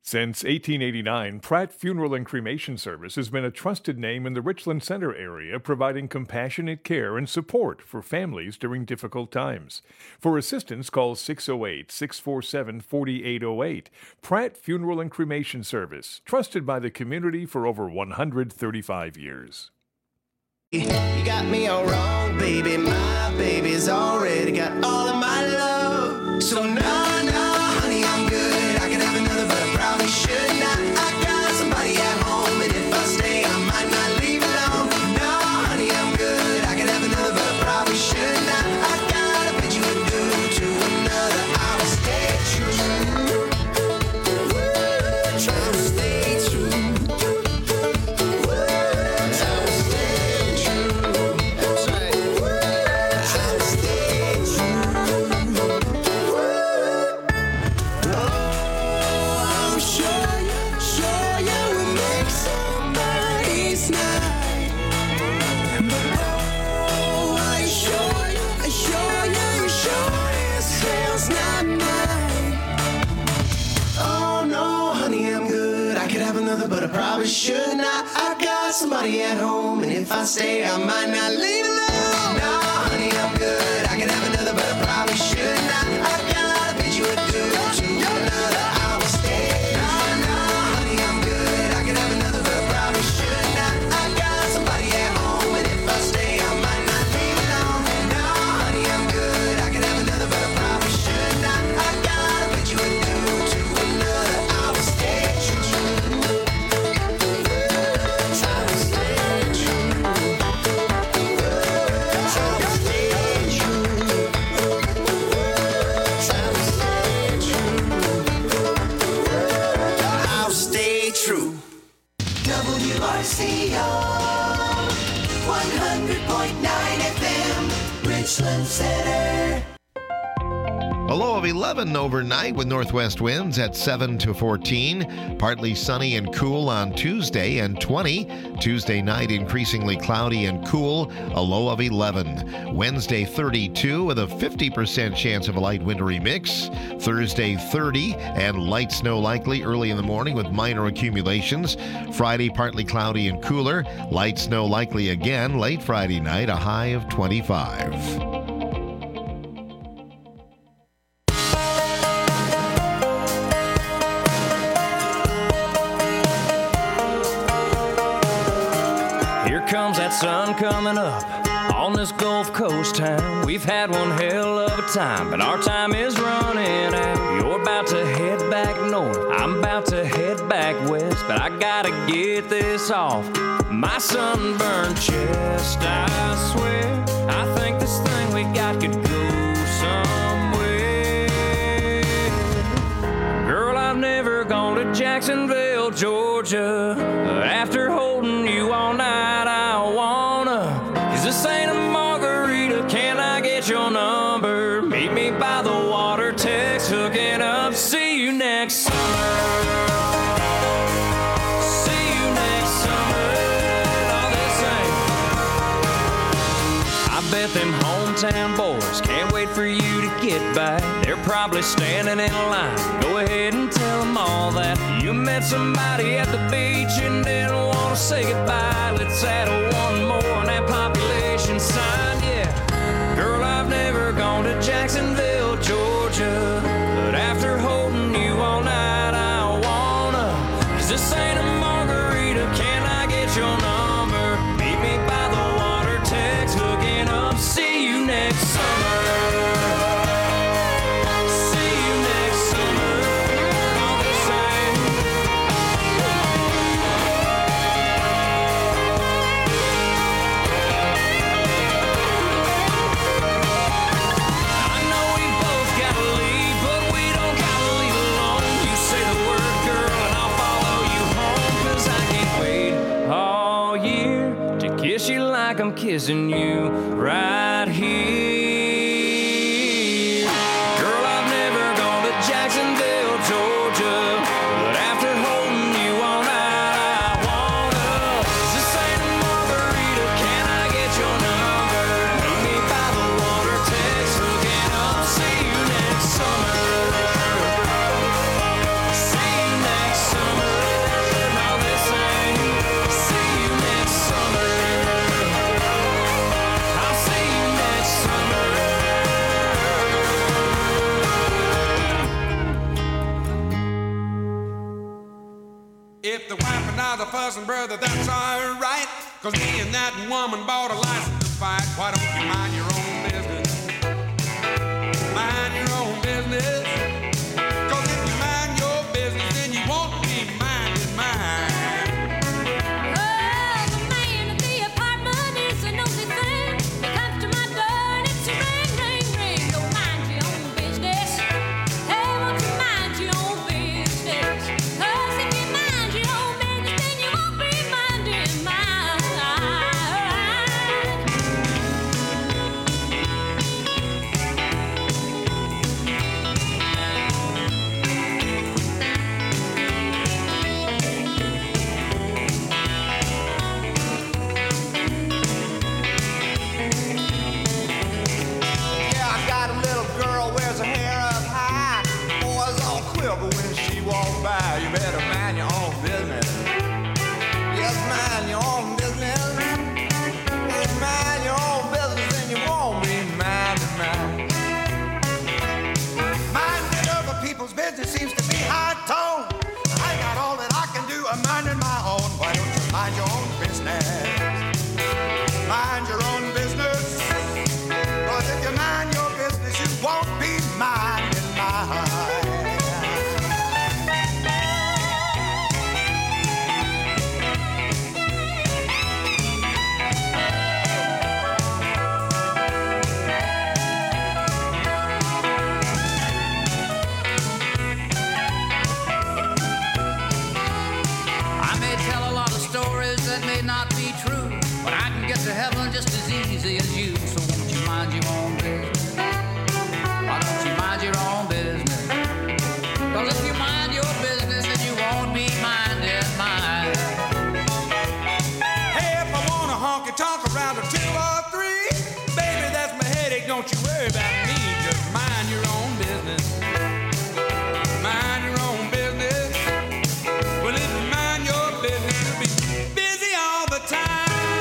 Since 1889, Pratt Funeral and Cremation Service has been a trusted name in the Richland Center area, providing compassionate care and support for families during difficult times. For assistance, call 608-647-4808. Pratt Funeral and Cremation Service, trusted by the community for over 135 years. You got me all wrong, baby. My baby's already got all of my love. So no, honey, I'm good. I could have another, but I probably should not. I got somebody at home, and if I stay, I might not leave alone. No, honey, I'm good. I could have another, but I probably should not. I gotta bet you would do to another. I will stay true. Try to stay true. But I probably should not. I got somebody at home, and if I stay, I might not leave alone. No, honey, I'm good. I could have another, but I probably should not. I gotta bet you would do to another. I will stay. No, honey, I'm good. I could have another, but I probably should not. I got somebody at home, and if I stay, I might not leave alone. No, honey, I'm good. I could have another, but I probably should not. I gotta bet you would do to another. I will stay true. WRCO 100.9 FM, Richland Center. A low of 11 overnight with northwest winds at 7 to 14. Partly sunny and cool on Tuesday and 20. Tuesday night increasingly cloudy and cool, a low of 11. Wednesday 32 with a 50% chance of a light wintry mix. Thursday 30 and light snow likely early in the morning with minor accumulations. Friday partly cloudy and cooler. Light snow likely again late Friday night, a high of 25. Comes that sun coming up on this Gulf Coast town. We've had one hell of a time, but our time is running out. You're about to head back north, I'm about to head back west, but I gotta get this off my sunburned chest. I swear, I think this thing we got could go somewhere. Girl, I've never gone to Jacksonville, Georgia. After holding you all night, this ain't a margarita, can I get your number? Meet me by the water, text, hooking up. See you next summer. See you next summer. All this ain't. I bet them hometown boys can't wait for you to get back. They're probably standing in line. Go ahead and tell them all that you met somebody at the beach and didn't want to say goodbye. Let's add one more on that population sign, yeah. Girl, I've never gone to Jacksonville, Georgia, but after holding you all night, I wanna. 'Cause this ain't a margarita, can I get your number? Meet me by the water, text, hooking up. See you next summer. See you next summer. All the same. I know we both gotta leave, but we don't gotta leave alone. You say the word, girl, and I'll follow you home. 'Cause I can't wait all year to kiss you like I'm kissing you right here. Girl, I've never gone to Jacksonville, Georgia, but after holding you all night, I wanna. This ain't a margarita, can I get your number? Meet me by the water, text, hooking up. See you next summer. See you next If the wife and I the fussing, brother, that's alright. 'Cause me and that woman bought a license to fight. Why don't you mind your own business? Mind your own business. 'Cause if you mind your business, then you won't be minding mine. Oh, the man at the apartment is a nosy thing. He comes to my door and it's a ring, ring, ring. Don't mind your own business. Hey, won't you mind your own business? 'Cause if you mind your own business, then you won't be minding mine. Yeah, I got a little girl, wears her hair up high. Boys all quiver when she walks by. You better mind your own business. Just mind your own business. Just mind your own business and you won't be minding mine. Minding other people's business seems to be high tone. I got all that I can do, I'm minding my own. Why don't you mind your own business? Mind your own business. 'Cause if you mind your business, you won't be minding mine. I may tell a lot of stories that may not be true, but I can get to heaven just as easy as you. So won't you mind your own business? Why don't you mind your own business? 'Cause if you mind your business, then you won't be minding mine. Hey, if I want a honky tonk around a 2 or 3, baby, that's my headache. Don't you worry about me. Just mind your own business. Mind your own business. Well, if you mind your business, you'll be busy all the time.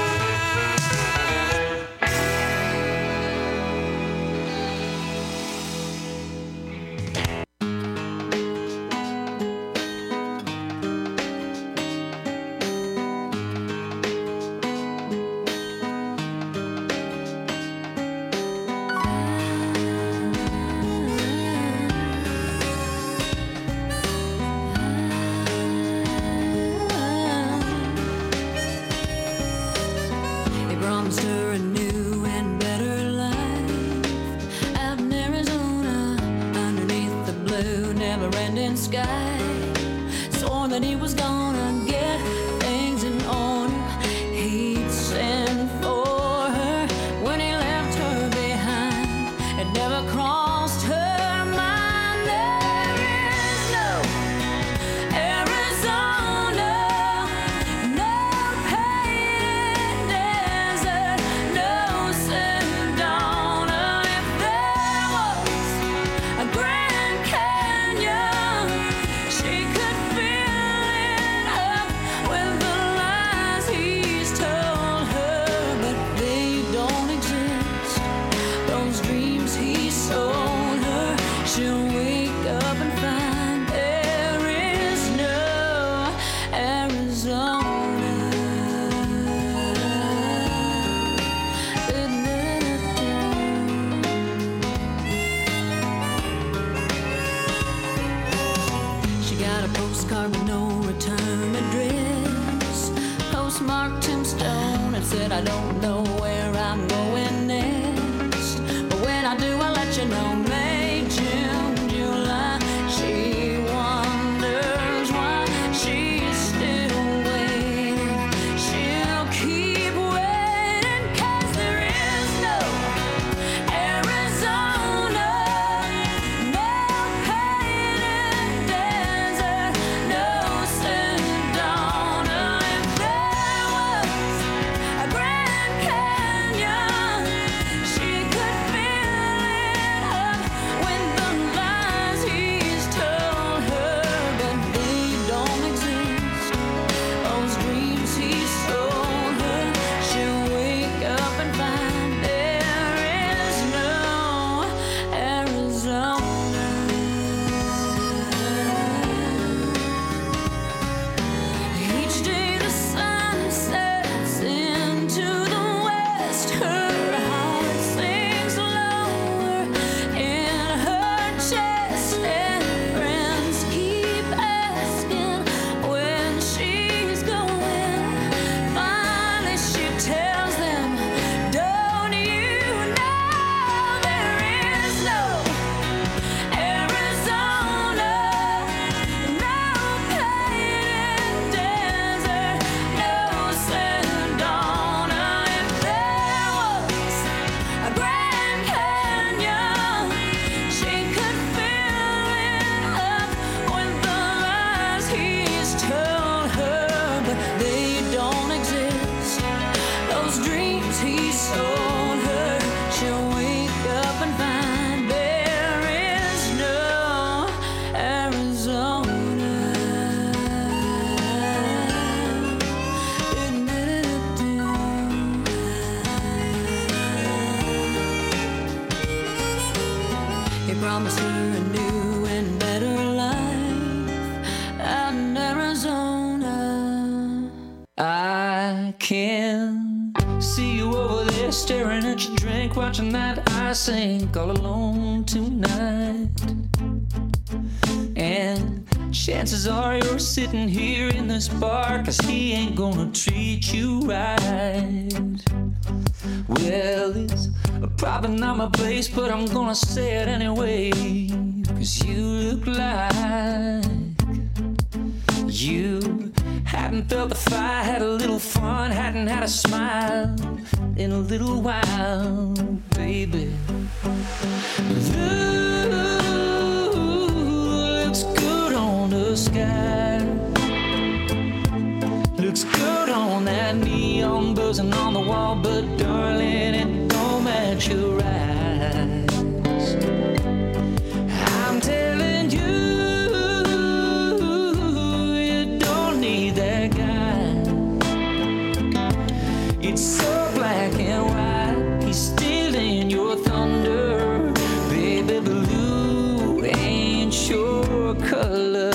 He promised her a new and better life out in Arizona, underneath the blue, never-ending sky. Swore that he was gonna get things in order. He'd send for her when he left her behind. It never crossed her mind. There is no Arizona, no painted desert, no Sedona. If there was a Grand Canyon, she could fill it up with the lies he's told her, but they don't exist. Those dreams he sold her, she'll wake up and find there is no Arizona. She got a postcard with no return address, postmarked Tombstone, and said, I don't know where I'm going next, but when I do, I'll let you know. May, June, July, she wonders why she's still waiting. She'll keep waiting, 'cause there is no Arizona, no painted desert, no Sedona. If there was a Grand Canyon, she could fill can see you over there staring at your drink, watching that ice sink all alone tonight. And chances are you're sitting here in this bar, 'cause he ain't gonna treat you right. Well, it's probably not my place, but I'm gonna say it anyway, 'cause you look like you hadn't felt the fire, had a little fun, hadn't had a smile in a little while, baby. Looks good on the sky, looks good on that neon buzzing on the wall, but darling, it don't match your eyes. I'm telling you, it's so black and white, he's stealing your thunder. Baby blue ain't your color.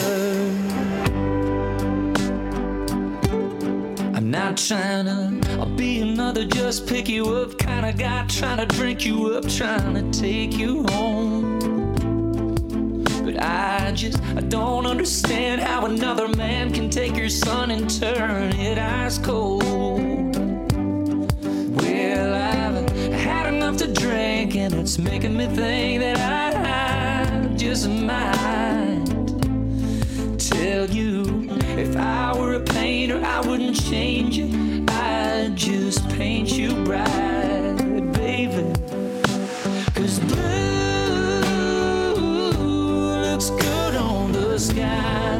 I'm not trying to be another just pick you up kind of guy, trying to drink you up, trying to take you home. But I don't understand how another man can take your sun and turn it ice cold. Well, I've had enough to drink, and it's making me think that I just might tell you, if I were a painter, I wouldn't change you, I'd just paint you bright, baby. 'Cause blue looks good on the sky,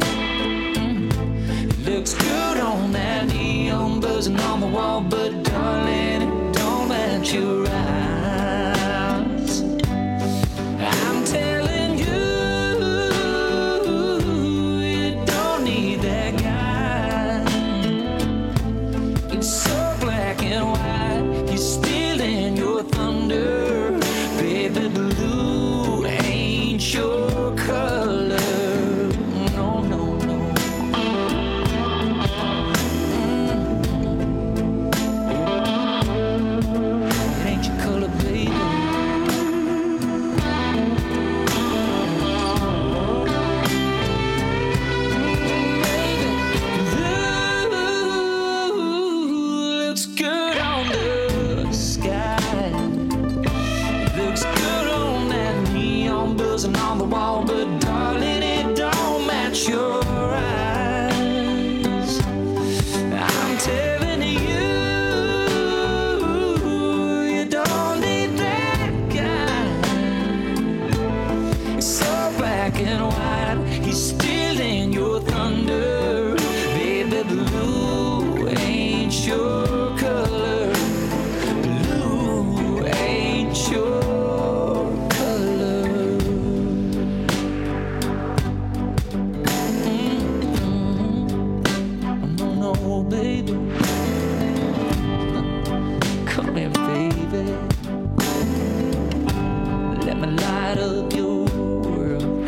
it looks good on that neon buzzing on the wall, but darling, it don't match your eyes. I'm telling you, you don't need that guy. It's so black and white, he's stealing your thunder. Baby blue ain't your color. No, no, no. buzzing on the wall, but darling, it don't match your eyes. I'm telling you, you don't need that guy. It's so black and white, he's stealing your thunder. Baby, blue ain't your color. Blue ain't your baby, come here, baby. Let me light up your world.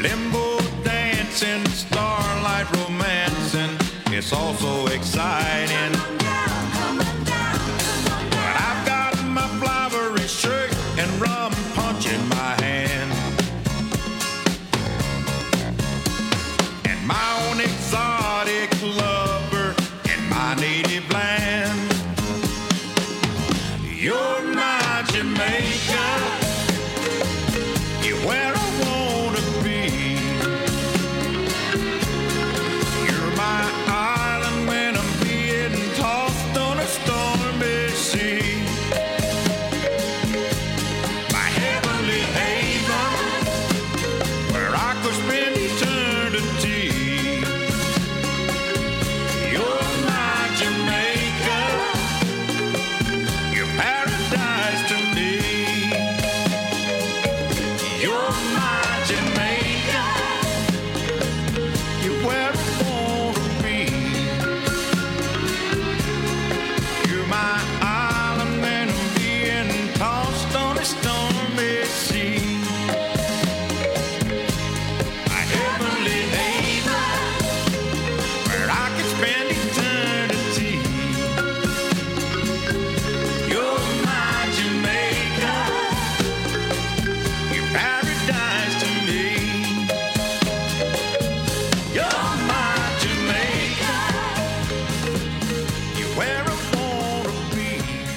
limbo dancing, starlight romancing. It's all so exciting. But I've got my flowery shirt and rum punch in my hand, and my own exotic lover in my native land. You're my Jamaica, you're where I wanna be. You're my island when I'm being tossed on a stormy sea. My heavenly haven, where I could spend eternity. You're my Jamaica, your paradise to me. You're my Jamaica, you're where I wanna be. You're my island when I'm being tossed on a stormy sea. My heavenly haven, where I can spend eternity. You're my Jamaica, your paradise to me. You're my Jamaica, you're where I wanna be.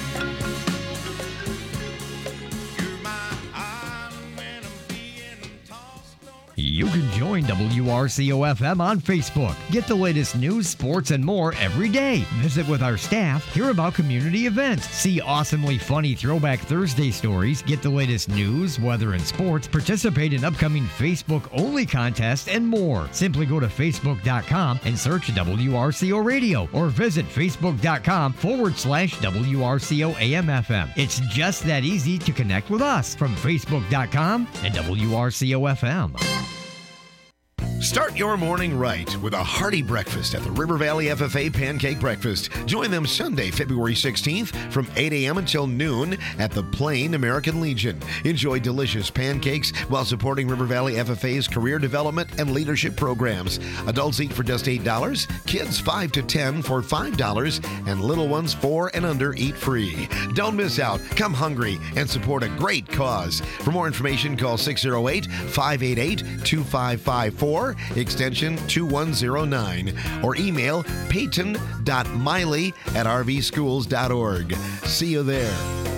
You're my island when I'm being tossed on. You can join WRCO-FM on Facebook. Get the latest news, sports, and more every day. Visit with our staff, hear about community events, see awesomely funny Throwback Thursday stories, get the latest news, weather, and sports, participate in upcoming Facebook-only contests, and more. Simply go to Facebook.com and search WRCO Radio or visit Facebook.com/WRCO AM/FM. It's just that easy to connect with us from Facebook.com and WRCO-FM. Start your morning right with a hearty breakfast at the River Valley FFA Pancake Breakfast. Join them Sunday, February 16th from 8 a.m. until noon at the Plain American Legion. Enjoy delicious pancakes while supporting River Valley FFA's career development and leadership programs. Adults eat for just $8, kids 5 to 10 for $5, and little ones 4 and under eat free. Don't miss out. Come hungry and support a great cause. For more information, call 608-588-2554, extension 2109, or email peyton.miley@rvschools.org. See you there.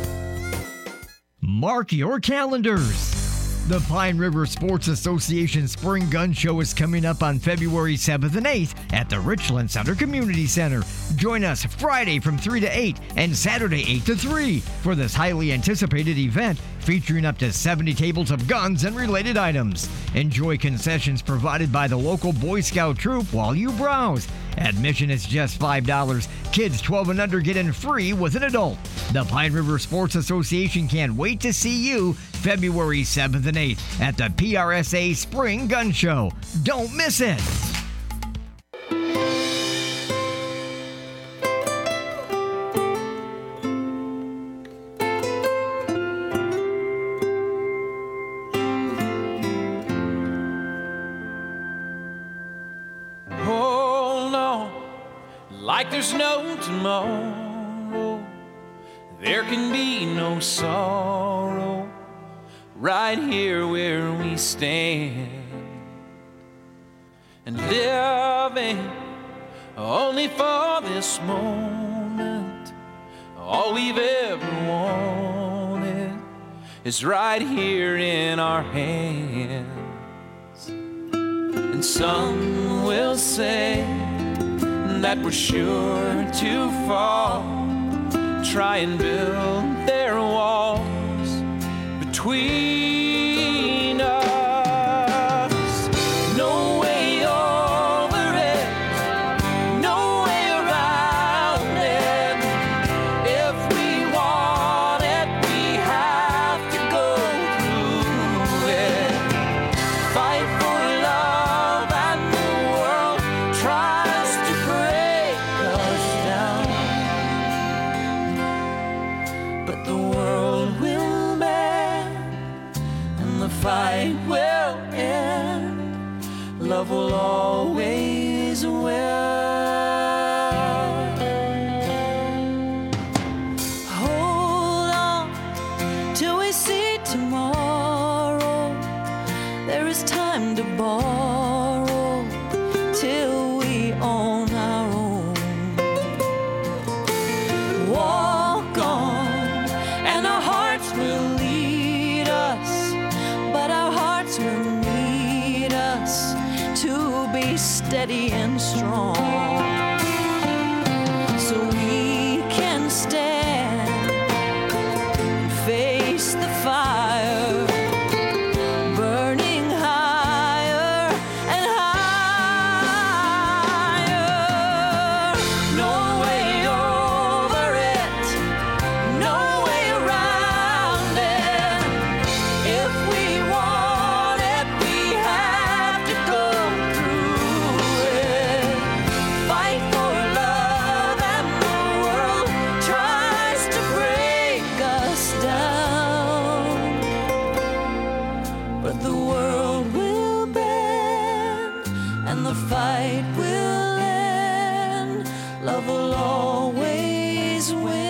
Mark your calendars. The Pine River Sports Association Spring Gun Show is coming up on February 7th and 8th at the Richland Center Community Center. Join us Friday from 3 to 8 and Saturday 8 to 3 for this highly anticipated event featuring up to 70 tables of guns and related items. Enjoy concessions provided by the local Boy Scout troop while you browse. Admission is just $5. Kids 12 and under get in free with an adult. The Pine River Sports Association can't wait to see you February 7th and 8th at the PRSA Spring Gun Show. Don't miss it. Hold on, like there's no tomorrow. There can be no sorrow right here where we stand. And living only for this moment. All we've ever wanted is right here in our hands. And some will say that we're sure to fall, try and build their walls between us. No way over it, no way around it. If we want it, we have to go through it. Fight for love and the world tries to break us down, but the world will mend love will always win. Hold on till we see tomorrow. There is time to borrow till we own our own. Walk on and our hearts will lead us, but our hearts will need us to be steady and strong, so we can stand and face the fire, burning higher and higher. No way over it, no way around it. If we want it, we have to go through it. Fight for love and the world tries to break us down, but the world will bend and the fight will end. Love will always win.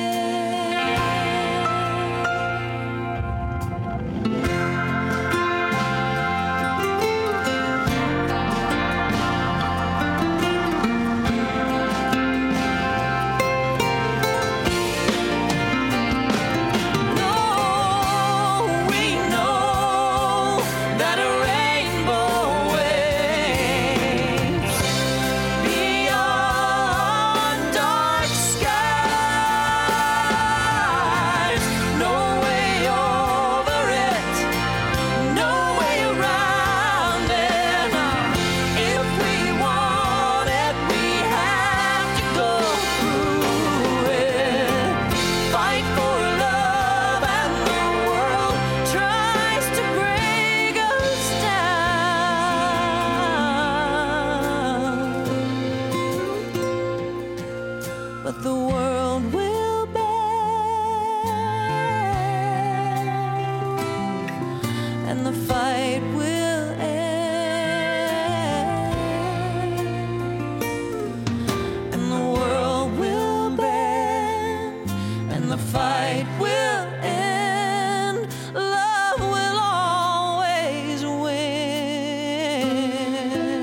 No, we know that a rainbow waves beyond dark skies. No way over it, no way around it. If we want it, we have to go through it. Fight for love and the world tries to break us down, but the world will bend and the fight will end, and the world will bend and the fight will end. Love will always win.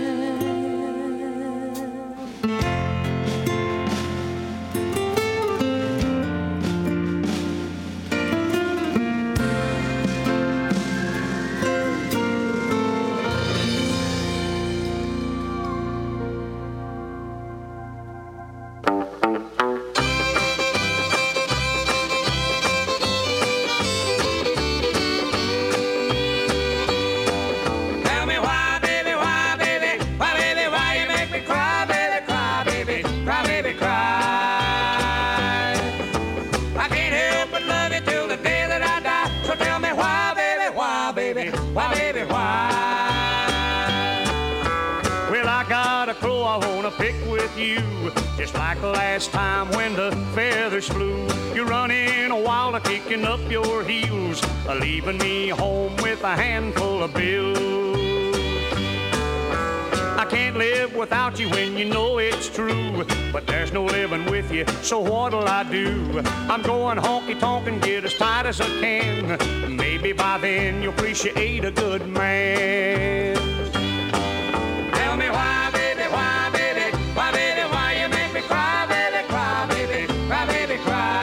Tell me why, baby, why, baby, why, baby, why you make me cry, baby, cry, baby, cry, baby, cry. I can't help but love you till the day that I die. So tell me why, baby, why, baby, why, baby, why? Well, I got a crow I wanna pick with you, just like last time when the feathers flew. You're running wild, kicking up your heels, leaving me home with a handful of bills. I can't live without you when you know it's true, but there's no living with you, so what'll I do? I'm going honky-tonk and get as tight as I can. Maybe by then you'll appreciate a good man. Tell me why, baby, why, baby, why, baby, why you make me cry, baby, cry, baby, cry, baby, cry.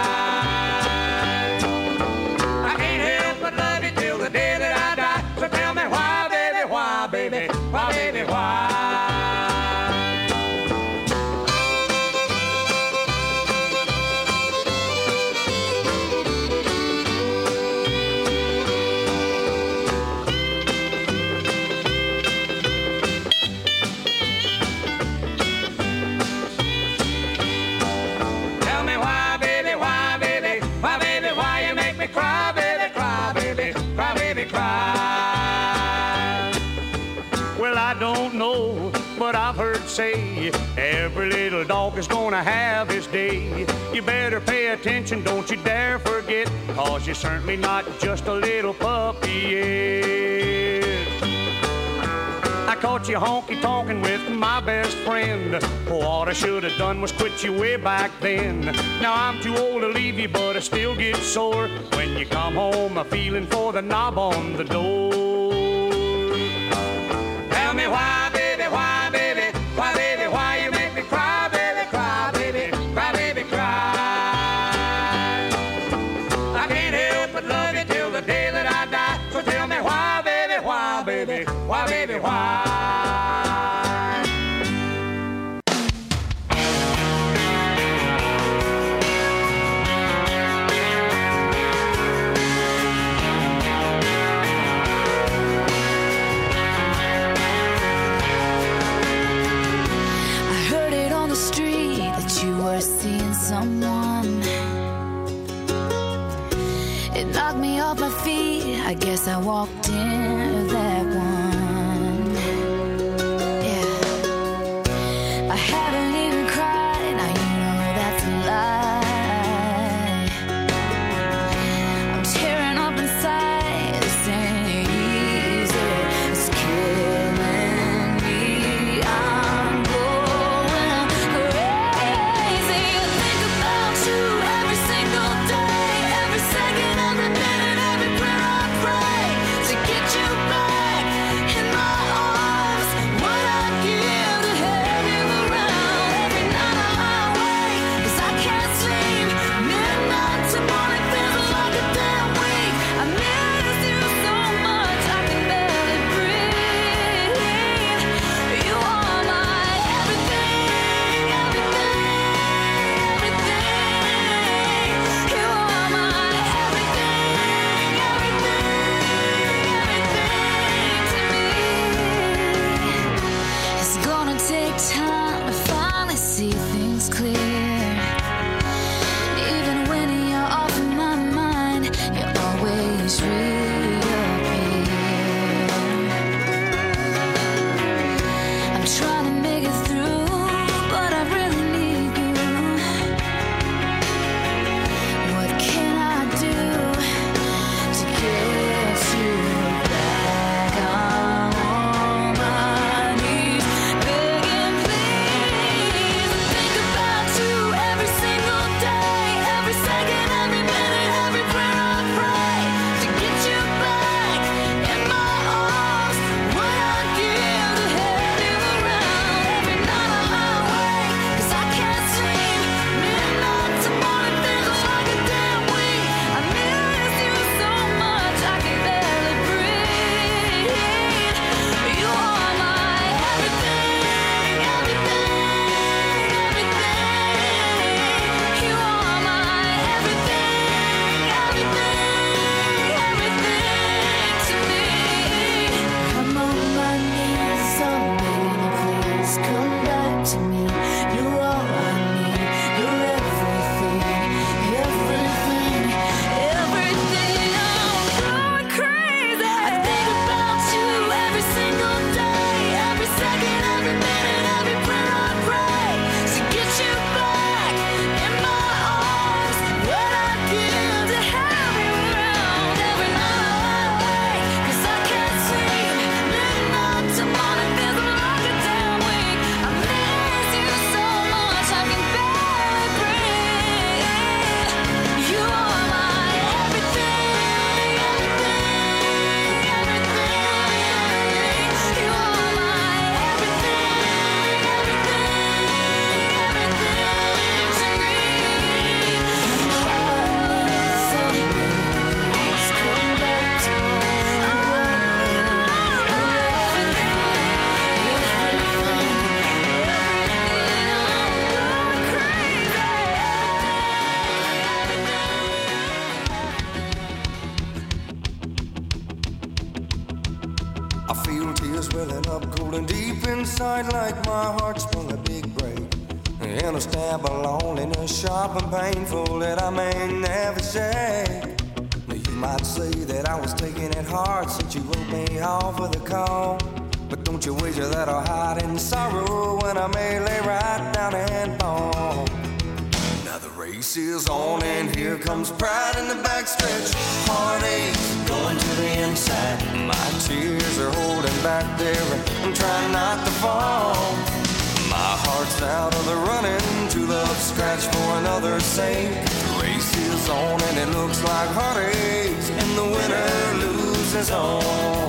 I can't help but love you till the day that I die. So tell me why, baby, why, baby, why, baby, why? Tell me why, baby, why, baby, why, baby, why you make me cry, baby, cry, baby, cry, baby, cry. Well, I don't know, but I've heard say every little dog is gonna have his day. You better pay attention, don't you dare forget, 'cause you're certainly not just a little puppy yet. I caught you honky-tonkin' with my best friend. What I should have done was quit you way back then. Now I'm too old to leave you, but I still get sore when you come home a-feeling for the knob on the door. Tell me why, baby, why, baby, why, baby, why you make me cry, baby, cry, baby, cry, baby, cry. I can't help but love you till the day that I die. So tell me why, baby, why, baby, why, baby, why. Someone, it knocked me off my feet. I guess I walked into that one. Yeah, I haven't even cried. Now you know that's a lie. I'm tearing up inside. This ain't easy. It's killing me. I'm going crazy. Every single day, every second, every minute, every prayer I pray to get you back in my arms. What I give to have you around every night I lie awake, 'cause I can't sleep. Midnight to morning feels like a damn week. I miss you so much I can barely breathe. You are my everything, everything, everything. You are my everything, everything to me. It's gonna take time to finally see things clear. Even when you're off of my mind, you always reappear. I'm trying to make it through, but I really need you. What can I do to get you back? I'm on my knees, begging please. I think about you every single day, every second, every minute, every prayer I pray to get you back in my arms. What I give to have you around every night I lie awake, 'cause I can't sleep. Midnight to morning feels like a damn week. I miss you so much I can barely breathe. You are my everything, everything, everything. You are my everything, everything, everything to me. I'm on my knees, so baby, please come back to me. You're all I need. You're everything, everything, everything. I'm going crazy. I think about you every single day, every second, every minute, every prayer I pray to get you back in my arms. What I give to have you around every night I lie awake, 'cause I can't sleep. Midnight to morning feels like a damn week. I miss you so much I can barely breathe. You are my everything, everything, everything. You are my everything, everything, everything to me. So please come back to me. You are I feel tears welling up cold and deep inside, like my heart sprung a big break. And a stab of loneliness, sharp and painful, that I may never shake. Now you might say that I was taking it hard since you wrote me off with a call. But don't you wager that I'll hide in sorrow when I may lay right down and fall. Now the race race is on and here comes pride in the backstretch. Heartaches going to the inside. My tears are holding back there. I'm trying not to fall. My heart's out of the running. True love scratch for another's sake. The race is on and it looks like heartaches, and the winner loses all.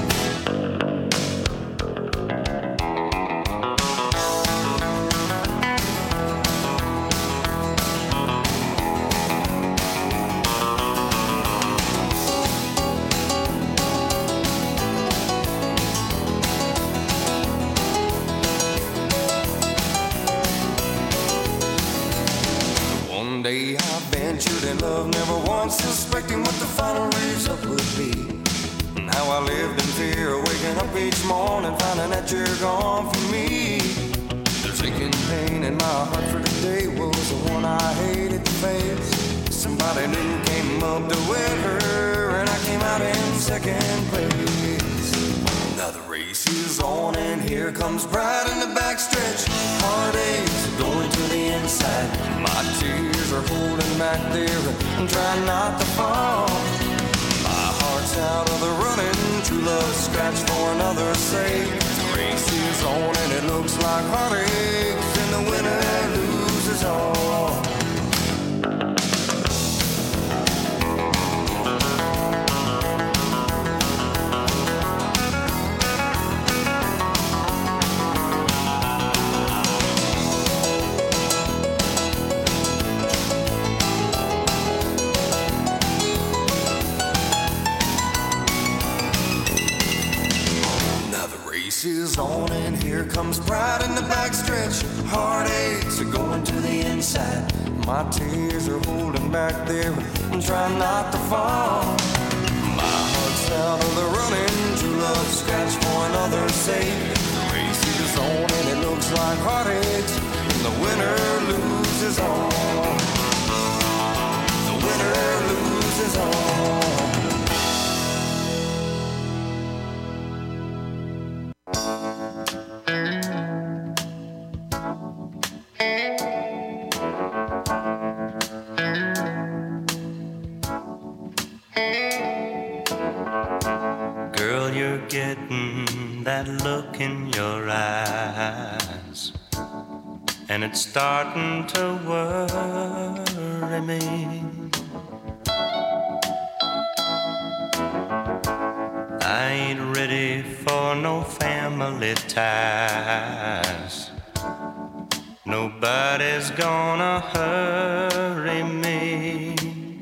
Day I ventured in love, never once suspecting what the final result would be. And how I lived in fear, waking up each morning, finding that you're gone from me. There's aching pain in my heart for today was the one I hated to face. Somebody new came up to wed her, and I came out in second place. Now the race is on and here comes pride in the backstretch. Heartaches going to the inside. My tears are holding back there. I'm trying not to fall. My heart's out of the running. True love scratch for another's sake. The race is on and it looks like heartaches, and the winner loses all. Is on and here comes pride in the backstretch. Heartaches are going to the inside. My tears are holding back there. I'm trying not to fall. My heart's out of the running. True love scratch for another's sake. The race is on and it looks like heartaches, and the winner loses all. The winner loses all. Getting that look in your eyes, and it's starting to worry me. I ain't ready for no family ties. Nobody's gonna hurry me.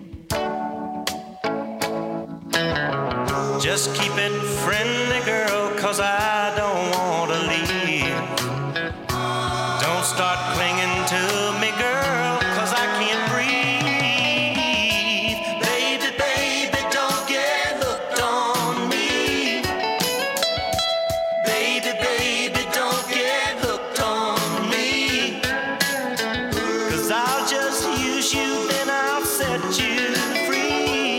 Just keep it friendly, girl, 'cause I don't want to leave. Don't start clinging to me, girl, 'cause I can't breathe. Baby, baby, don't get hooked on me. Baby, baby, don't get hooked on me. 'Cause I'll just use you, then I'll set you free.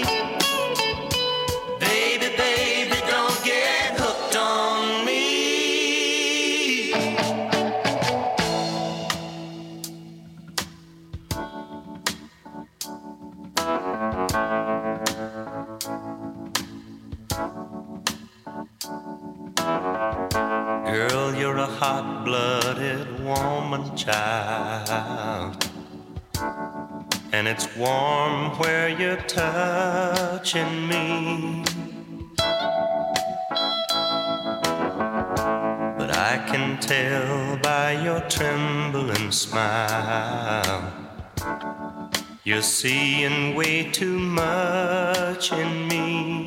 Girl, you're a hot-blooded woman, child, and it's warm where you're touching me. But I can tell by your trembling smile, you're seeing way too much in me.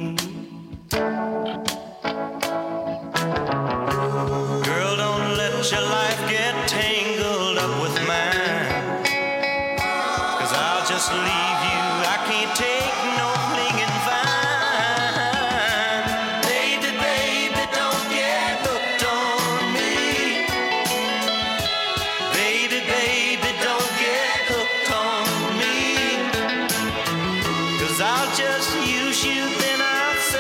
Your life get tangled up with mine, 'cause I'll just leave you. I can't take no clinging vine. Baby, baby, don't get hooked on me. Baby, baby, don't get hooked on me. 'Cause I'll just use you, then I'll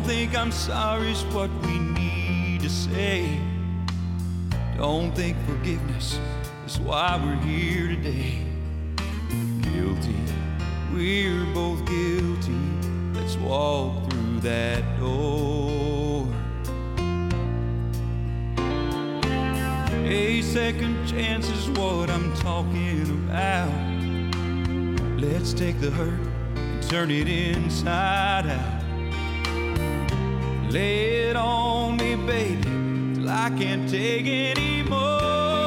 think I'm sorry's what we need to say. Don't think forgiveness is why we're here today. Guilty, we're both guilty. Let's walk through that door. A second chance is what I'm talking about. Let's take the hurt and turn it inside out. Lay it on me, baby, till I can't take anymore.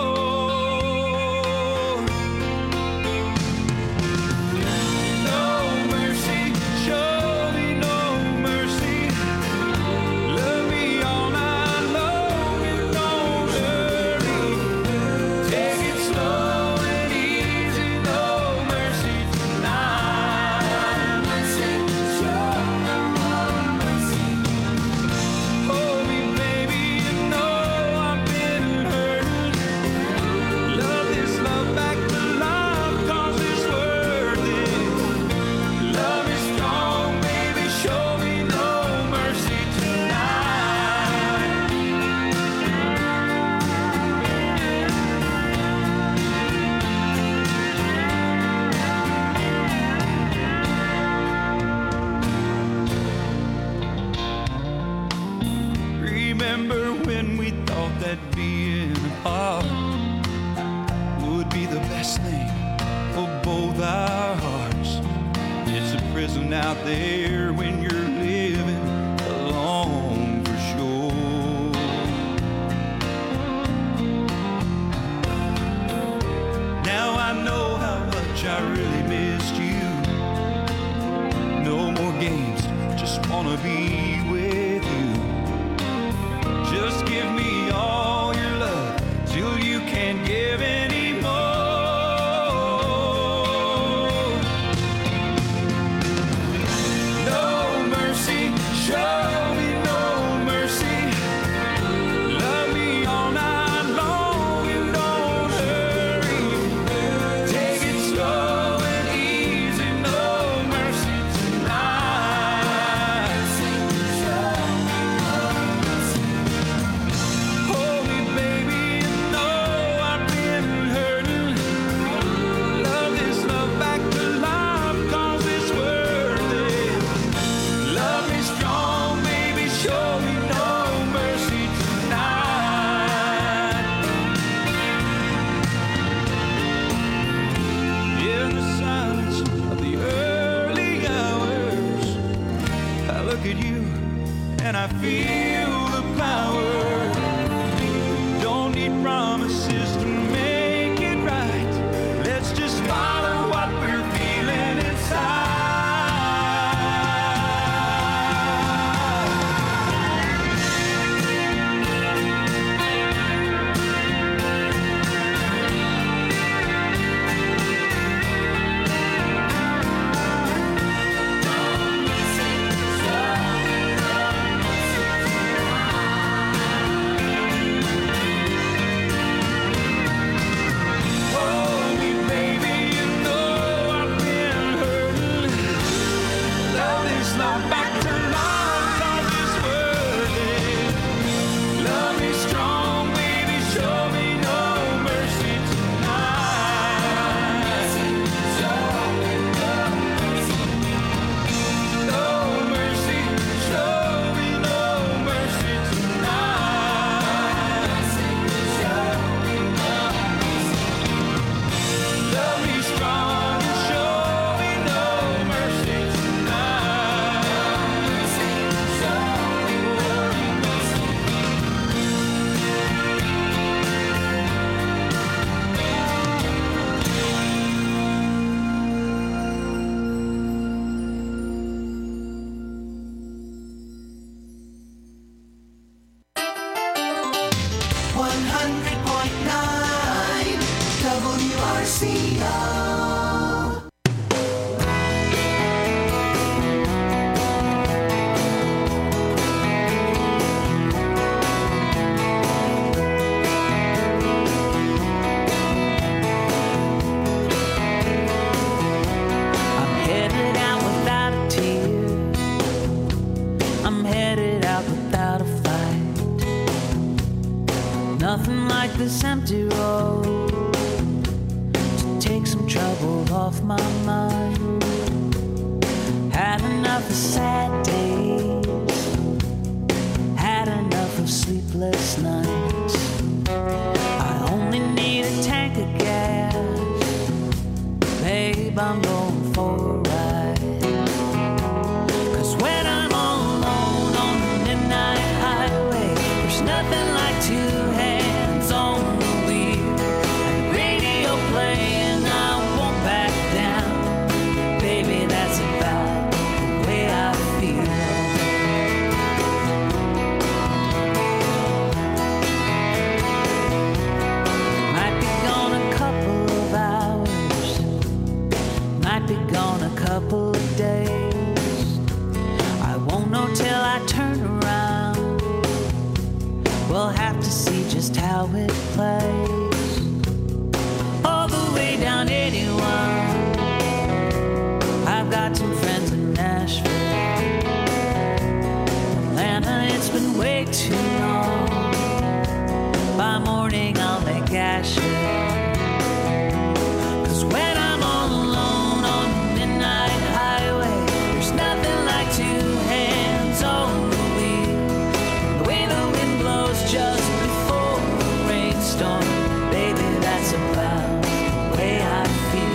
Out there when you're living alone for sure. Now I know how much I really missed you. No more games, just wanna be with you. Just give me all your love till you can't give anymore. I feel the power. Don't need promises to make it right. Let's just follow what we're feeling inside. I'm headed my mind. Had enough of sad days, had enough of sleepless nights. I only need a tank of gas, babe, I'm going for a ride. 'Cause when I'm all alone on the midnight highway, there's nothing like two hands on the wheel and the radio playing, I won't back down. Baby, that's about the way I feel. Might be gone a couple of hours, might be gone a couple of days. I won't know till I turn around. We'll have to see just how it plays. All the way down 81, I've got some friends in Nashville. Atlanta, it's been way too long. By morning I'll make ashes. 'Cause when I'm all alone on the midnight highway, there's nothing like two hands on the wheel. The way the wind blows just before a rainstorm, baby, that's about the way I feel.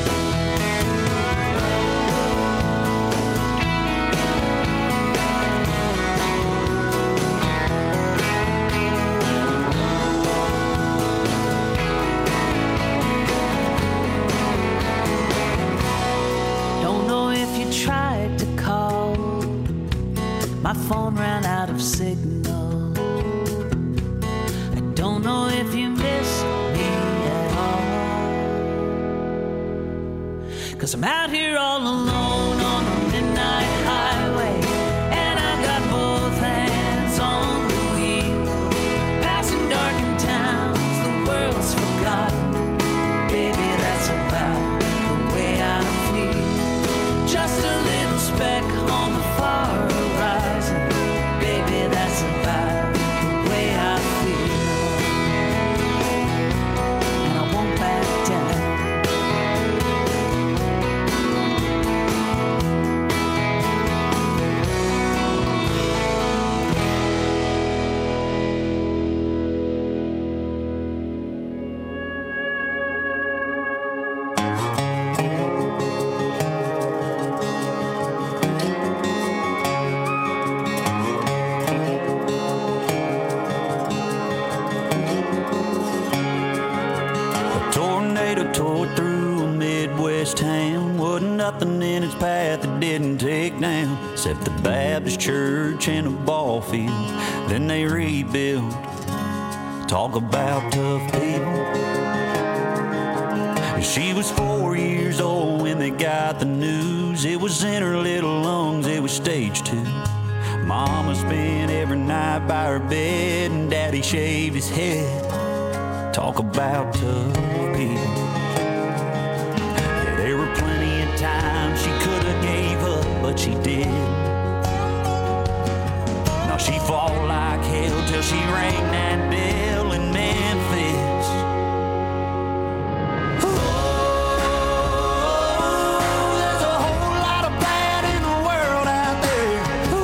Don't know if you tried to call, my phone ran out of signal. I don't know if you missed me at all. 'Cause I'm out here all alone on the midnight highway, and I've got both hands on the wheel. Passing darkened towns, the world's forgotten. Baby, that's about the way I feel. Just a little speck on the far horizon. Baby, that's about the way I feel. And I won't back down. A tornado tore through a Midwest town. Wasn't nothing in its path that didn't take down, except the Baptist church and a ball field. Then they rebuilt. Talk about tough people. She was 4 years old when they got the news. It was in her little lungs, it was stage 2. Mama spent every night by her bed, and Daddy shaved his head. Talk about tough people. Yeah, there were plenty of times she could have gave up, but she did. Now she fought like hell till she rang that bell in Memphis. There's a whole lot of bad in the world out there.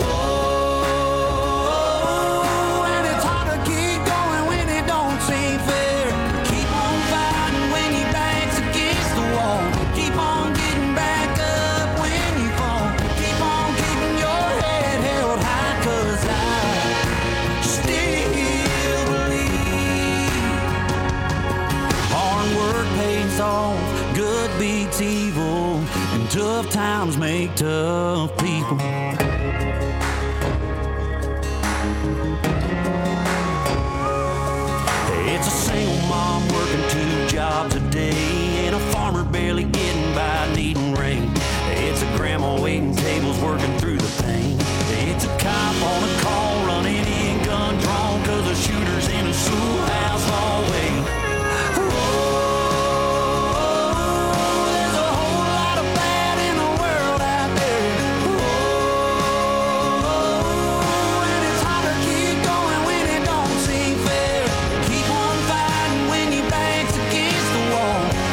And it's hard to keep going when it don't seem fair. Keep on fighting when your back's against the wall. Keep on getting back up when you fall. Keep on keeping your head held high, 'cause I still believe hard work pays off, good beats evil, and tough times make tough people. It's a single mom working 2 jobs a day, and a farmer barely getting by needing rain. It's a grandma waiting tables working through the pain. It's a cop on a call running in gun drawn, 'cause the shooter's in a schoolhouse hallway. There's a whole lot of bad in the world out there. And it's hard to keep going when it don't seem fair. Keep on fighting when your back's against the wall.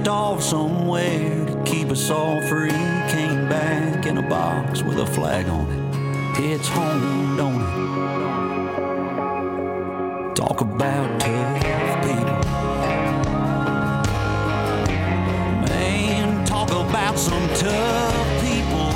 slipped off somewhere to keep us all free. Came back in a box with a flag on it. It's home, don't it? Talk about tough people. Man, talk about some tough people.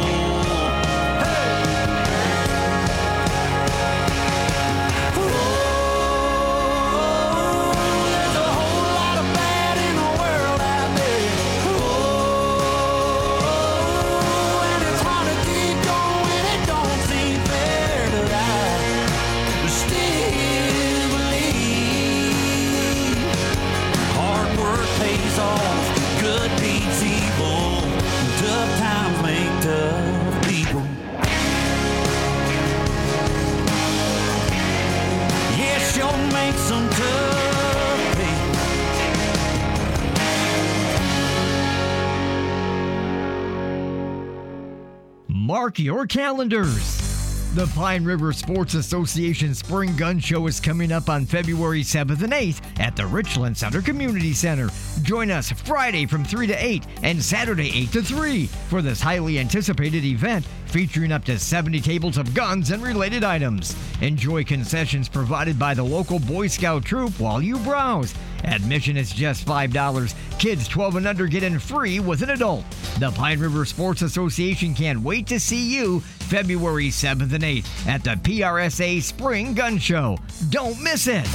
Mark your calendars. The Pine River Sports Association Spring Gun Show is coming up on February 7th and 8th at the Richland Center Community Center. Join us Friday from 3 to 8 and Saturday 8 to 3 for this highly anticipated event featuring up to 70 tables of guns and related items. Enjoy concessions provided by the local Boy Scout troop while you browse. Admission is just $5. Kids 12 and under get in free with an adult. The Pine River Sports Association can't wait to see you February 7th and 8th at the PRSA Spring Gun Show. Don't miss it.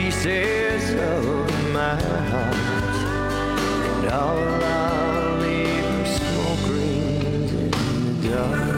pieces of my heart, and all I'll leave are smoke rings in the dark.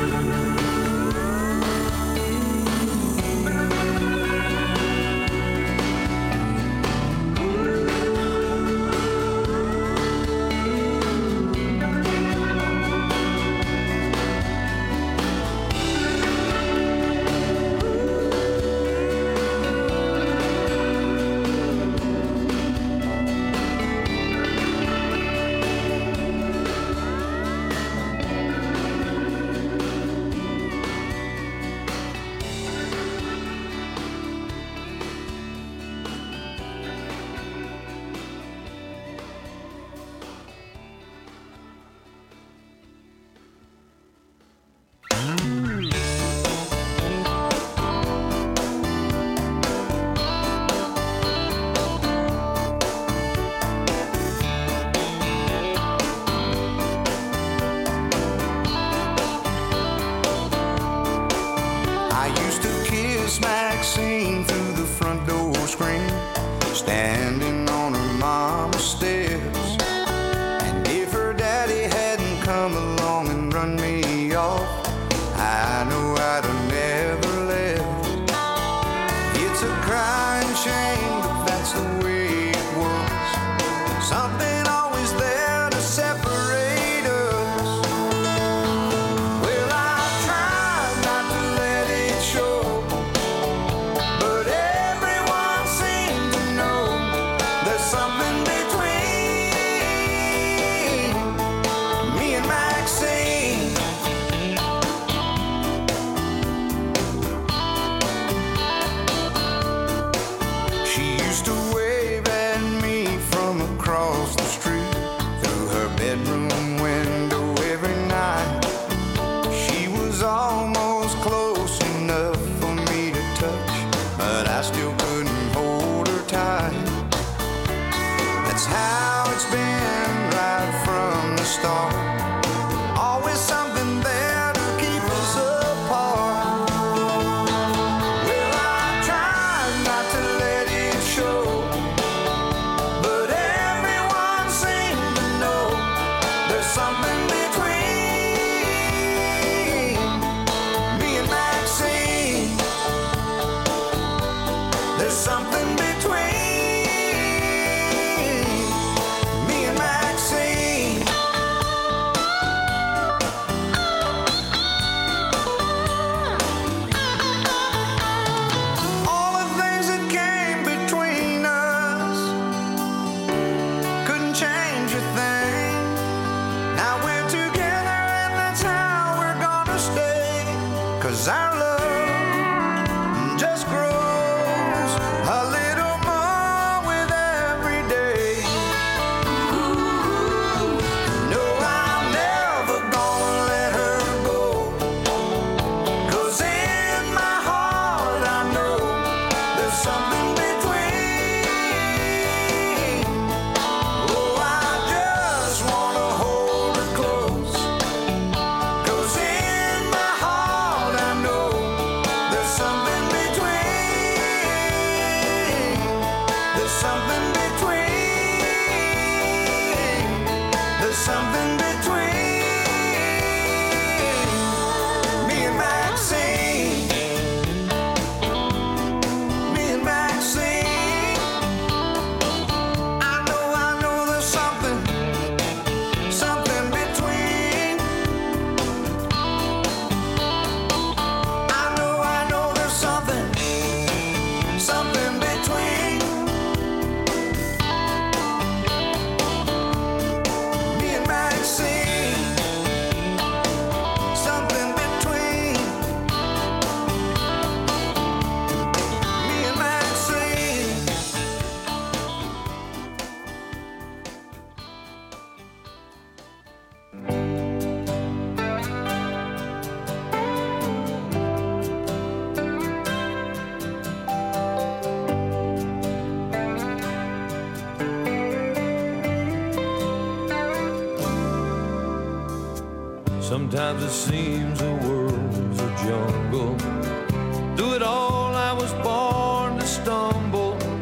Sometimes it seems the world's a jungle. Through it all I was born to stumble.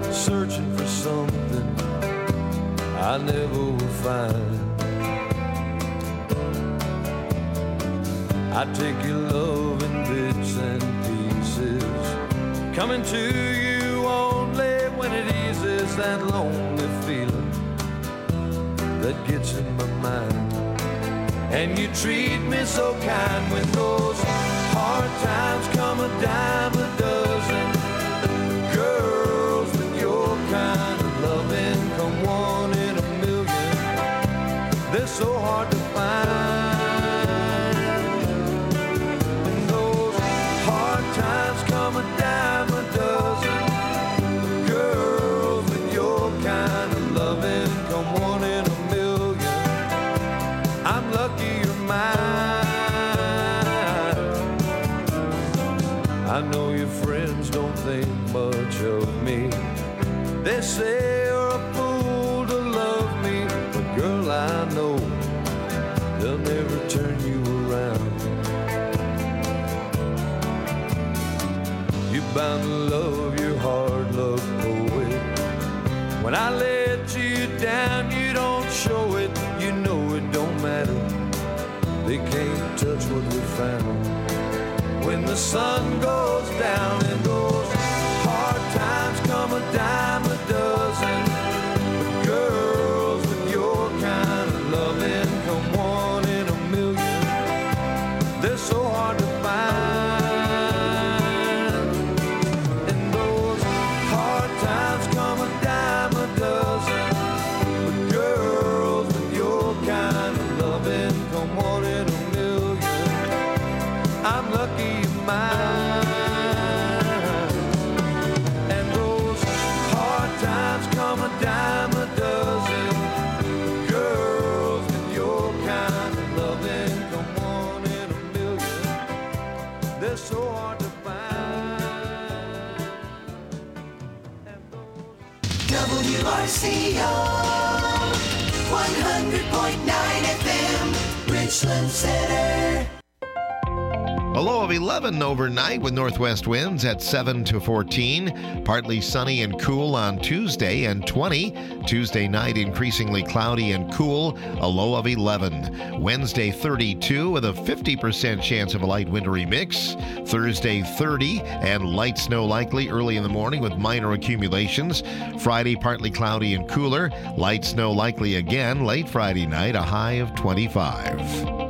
I never will find. I take your love in bits and pieces, coming to you only when it eases that lonely feeling that gets in my mind. And you treat me so kind when those hard times come a dime a dozen. Girls with your kind of loving come one in a million. They're so hard to find. Come a dime a dozen. Girls with your kind of loving come one in a million. I'm lucky you're mine. I know your friends don't think much of me. They say you're a fool to love me, but girl, I know they'll never turn you around. You're bound to love your hard luck poet. When I let you down, you don't show it. You know it don't matter. They can't touch what we found. When the sun goes down and those hard times come a dime a dozen. But girls with your kind of loving come one in a million. They're so hard to find. I'm lucky you're mine. And those hard times come a dime a dozen. Girls with your kind of loving come one in a million. They're so hard to find. WRCO 100.9 FM, Richland Center. A low of 11 overnight with northwest winds at 7 to 14. Partly sunny and cool on Tuesday and 20. Tuesday night increasingly cloudy and cool, a low of 11. Wednesday 32 with a 50% chance of a light wintry mix. Thursday 30 and light snow likely early in the morning with minor accumulations. Friday partly cloudy and cooler. Light snow likely again late Friday night, a high of 25.